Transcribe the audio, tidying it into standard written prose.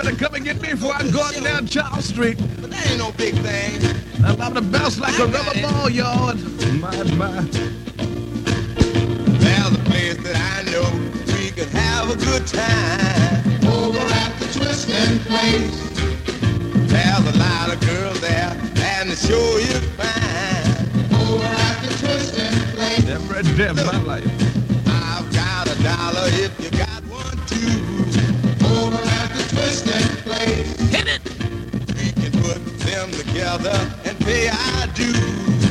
better come and get me before I go on down Charles Street. But that ain't no big thing. I'm the bounce like a rubber ball yard. My. There's a place that I know we could have a good time. Over at the Twisting Place. There's a lot of girls there, and the show is fine. Over at the Twisting Place. That's right there in my life. I've got $1 if you got one too. Over at the Twisting Place. Hit it! We can put them together and pay our dues.